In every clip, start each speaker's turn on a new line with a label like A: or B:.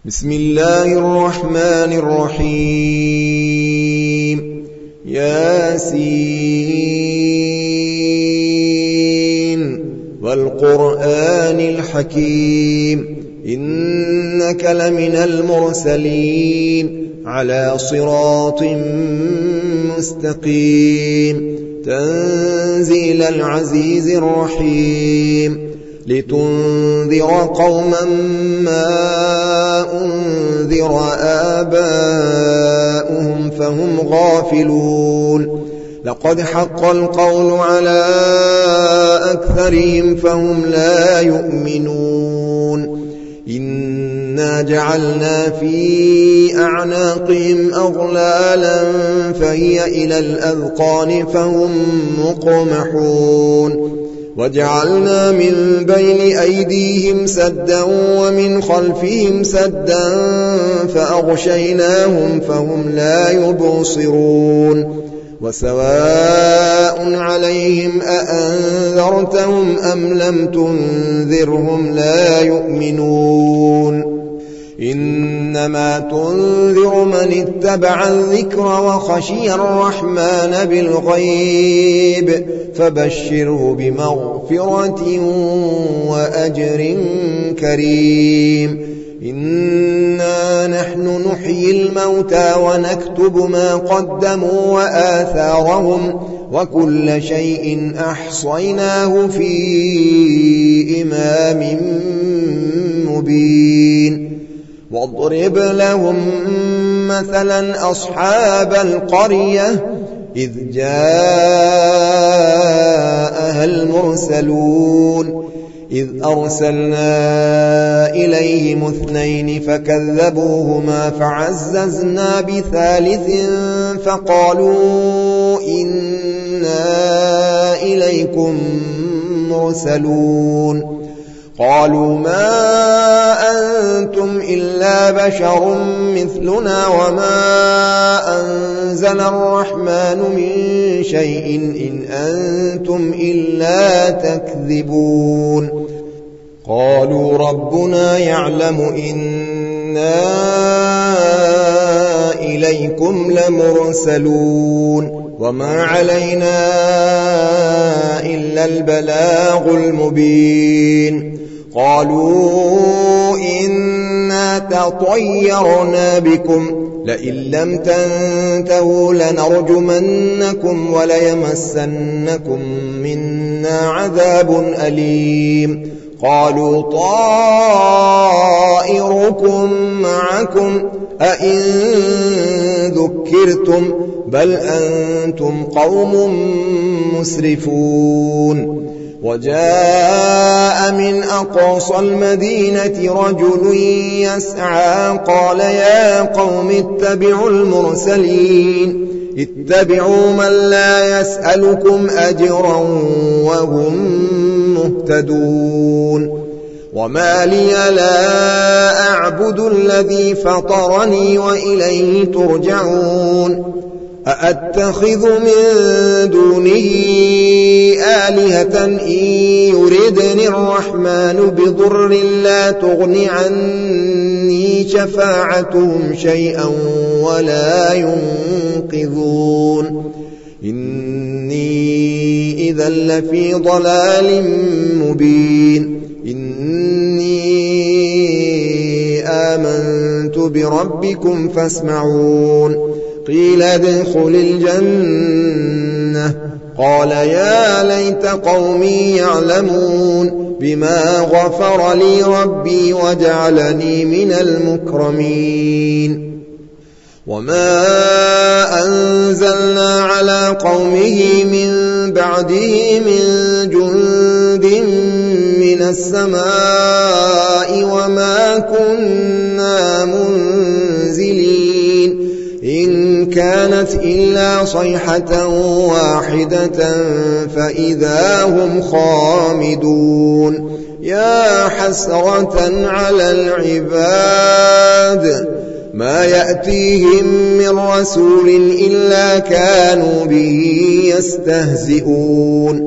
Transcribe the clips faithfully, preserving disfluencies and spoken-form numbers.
A: بسم الله الرحمن الرحيم ياسين والقرآن الحكيم إنك لمن المرسلين على صراط مستقيم تنزيل العزيز الرحيم لتنذر قوما ما أنذر آباؤهم فهم غافلون لقد حق القول على أكثرهم فهم لا يؤمنون إنا جعلنا في أعناقهم أغلالا فهي إلى الأذقان فهم مقمحون وجعلنا من بين أيديهم سدا ومن خلفهم سدا فأغشيناهم فهم لا يبصرون وسواء عليهم أأنذرتهم أم لم تنذرهم لا يؤمنون إنما تنذر من اتبع الذكر وخشي الرحمن بالغيب فبشره بمغفرة وأجر كريم إنا نحن نحيي الموتى ونكتب ما قدموا وآثارهم وكل شيء أحصيناه في إمام مبين واضرب لهم مثلا أصحاب القرية إذ جاءها المرسلون إذ أرسلنا إليهم اثنين فكذبوهما فعززنا بثالث فقالوا إنا إليكم مرسلون قالوا ما أنتم إلا بشر مثلنا وما أنزل الرحمن من شيء إن أنتم إلا تكذبون قالوا ربنا يعلم إنا إليكم لمرسلون وما علينا إلا البلاغ المبين قالوا إنا تطيرنا بكم لئن لم تنتهوا لنرجمنكم وليمسنكم منا عذاب أليم قالوا طائركم معكم أئن ذكرتم بل أنتم قوم مسرفون وجاء من أقصى المدينة رجل يسعى قال يا قوم اتبعوا المرسلين اتبعوا من لا يسألكم أجرا وهم مهتدون وما لي لا أعبد الذي فطرني وإليه ترجعون أأتخذ من دونه آلهة إن يردني الرحمن بضر لا تغن عني شفاعتهم شيئا ولا ينقذون إني إذا لفي ضلال مبين إني آمنت بربكم فاسمعون قيل ادخل الجنة قال يا ليت قومي يعلمون بما غفر لي ربي وجعلني من المكرمين وما أنزلنا على قومه من بعده من جند من السماء وما كنا منزلين إن كانت إلا صيحة واحدة فإذا هم خامدون يا حسرة على العباد ما يأتيهم من رسول إلا كانوا به يستهزئون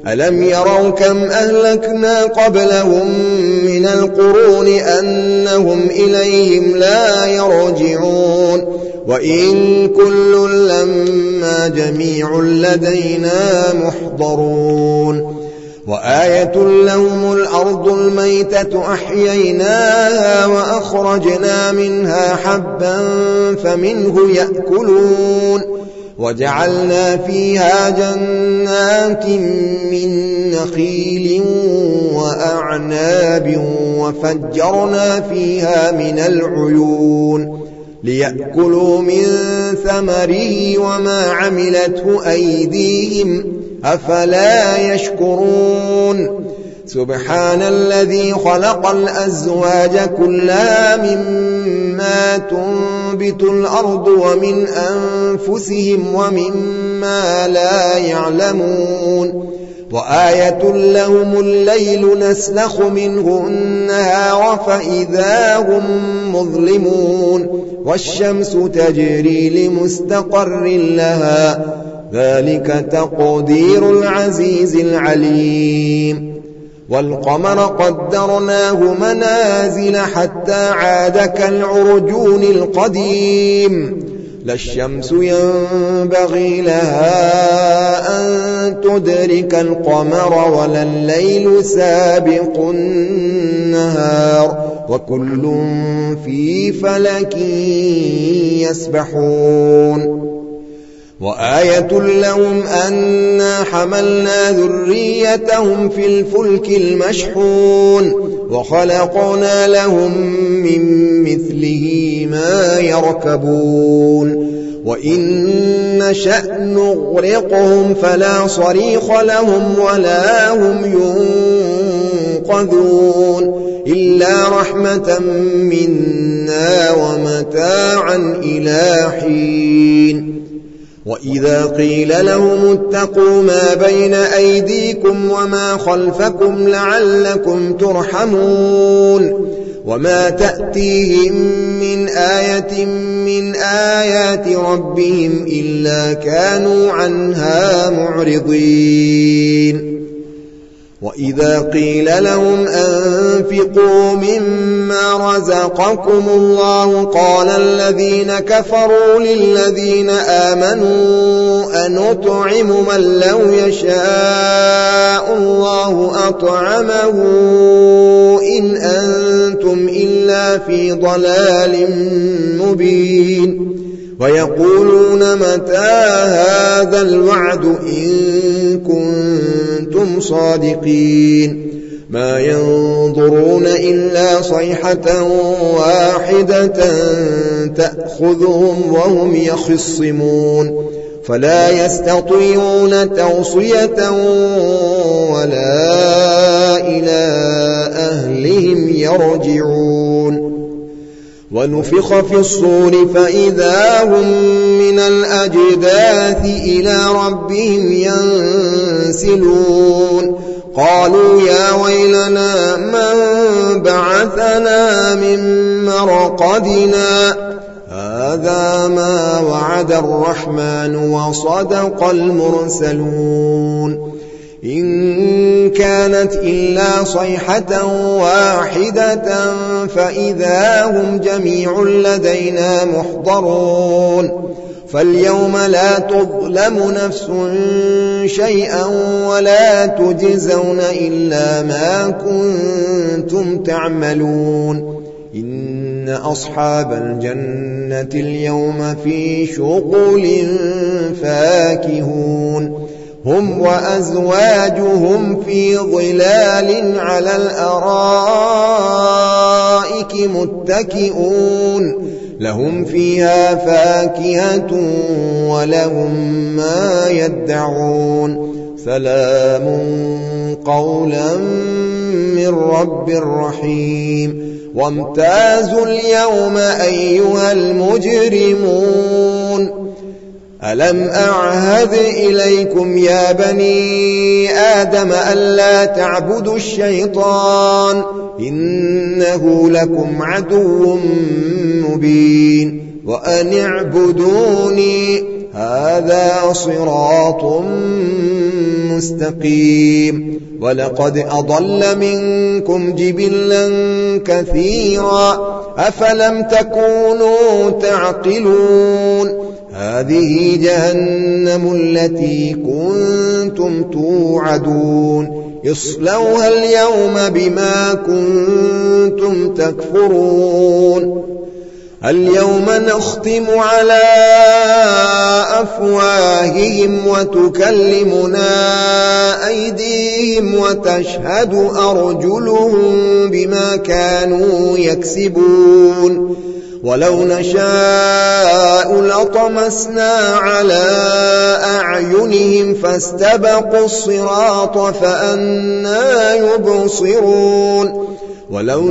A: ألم يروا كم أهلكنا قبلهم من القرون أنهم إليهم لا يرجعون وإن كل لما جميع لدينا محضرون وآية لهم الأرض الميتة أحييناها وأخرجنا منها حبا فمنه يأكلون وجعلنا فيها جنات من نخيل وأعناب وفجرنا فيها من العيون ليأكلوا من ثمره وما عملته أيديهم أفلا يشكرون سبحان الذي خلق الأزواج كلها مما تنبت الأرض ومن أنفسهم ومما لا يعلمون وآية لهم الليل نسلخ منه النهار فإذا هم مظلمون والشمس تجري لمستقر لها ذلك تقدير العزيز العليم والقمر قدرناه منازل حتى عاد كالعرجون القديم لا الشمس ينبغي لها أن تدرك القمر ولا الليل سابق النهار وكل في فلك يسبحون وآية لهم أنا حملنا ذريتهم في الفلك المشحون وخلقنا لهم من مثله ما يركبون وإن نشأ نغرقهم فلا صريخ لهم ولا هم ينقذون إلا رحمة منا ومتاعا إلى حين وإذا قيل لهم اتقوا ما بين أيديكم وما خلفكم لعلكم ترحمون وما تأتيهم من آية من آيات ربهم إلا كانوا عنها معرضين وإذا قيل لهم أنفقوا مما رزقكم الله قال الذين كفروا للذين آمنوا أنطعم من لو يشاء الله أطعمه إن أنتم إلا في ضلال مبين ويقولون متى هذا الوعد إن كنتم صادقين ما ينظرون إلا صيحة واحدة تأخذهم وهم يخصمون فلا يستطيعون توصية ولا إلى أهلهم يرجعون ونفخ في الصور فإذا هم من الأجداث إلى ربهم ينسلون قالوا يا ويلنا من بعثنا من مرقدنا هذا ما وعد الرحمن وصدق المرسلون إن كانت إلا صيحة واحدة فإذا هم جميع لدينا محضرون فاليوم لا تظلم نفس شيئا ولا تجزون إلا ما كنتم تعملون إن أصحاب الجنة اليوم في شغل فاكهون هم وأزواجهم في ظلال على الأرائك متكئون لهم فيها فاكهة ولهم ما يدعون سلام قولا من رب رحيم وامتازوا اليوم أيها المجرمون ألم أعهد إليكم يا بني آدم ألا تعبدوا الشيطان إنه لكم عدو مبين وأن اعبدوني هذا صراط مستقيم ولقد أضل منكم جبلا كثيرا أفلم تكونوا تعقلون هذه جهنم التي كنتم توعدون اصلوها اليوم بما كنتم تكفرون اليوم نختم على أفواههم وتكلمنا أيديهم وتشهد أرجلهم بما كانوا يكسبون ولو نشاء لطمسنا على أعينهم فاستبقوا الصراط فأنى يبصرون ولو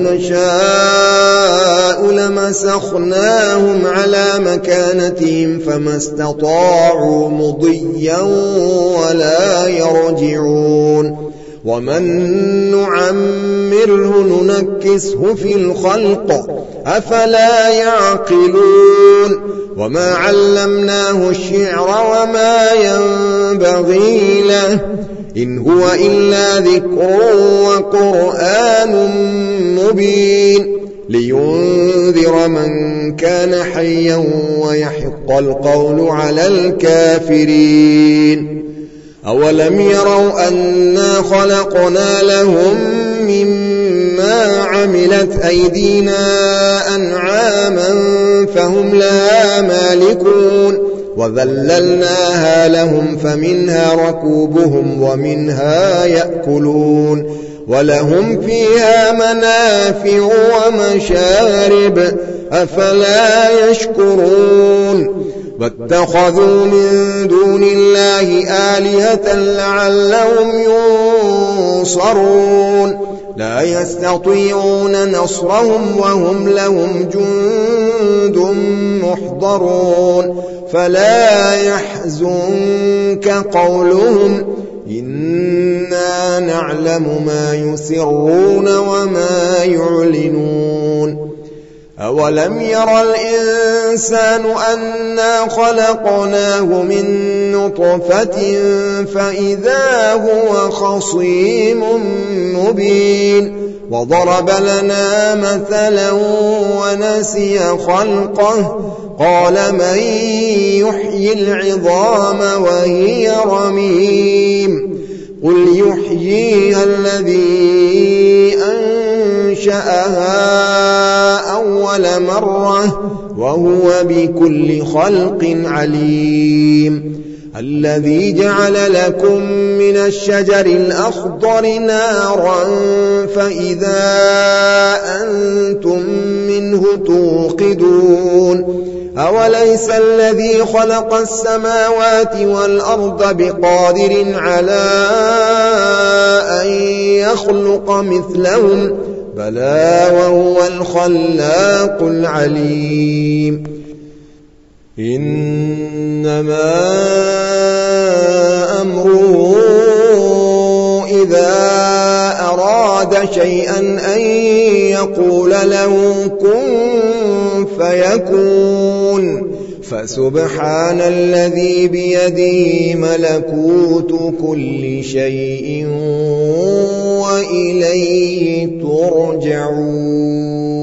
A: نشاء لمسخناهم على مكانتهم فما استطاعوا مضيا ولا يرجعون ومن نعمره ننكسه في الخلق أفلا يعقلون وما علمناه الشعر وما ينبغي له إن هو إلا ذكر وقرآن مبين لينذر من كان حيا ويحق القول على الكافرين أولم يروا أنا خلقنا لهم مما عملت أيدينا أنعاما فهم لها مالكون وذللناها لهم فمنها ركوبهم ومنها يأكلون ولهم فيها منافع ومشارب أفلا يشكرون واتخذوا من دون الله آلهة لعلهم ينصرون لا يستطيعون نصرهم وهم لهم جند محضرون فلا يحزنك قولهم إنا نعلم ما يسرون وما يعلنون أولم ير الإنسان أنا خلقناه من نطفة فإذا هو خصيم مبين وضرب لنا مثلا ونسي خلقه قال من يحيي العظام وهي رميم قل يحييها الذي أنشأها أول مرة وهو بكل خلق عليم الذي جعل لكم من الشجر الأخضر نارا فإذا أنتم منه توقدون أوليس الذي خلق السماوات والأرض بقادر على أن يخلق مثلهم بلى وهو الخلاق العليم إنما أمره إذا أراد شيئا أن يقول له كن فيكون فسبحان الذي بيده ملكوت كل شيء وإليه ترجعون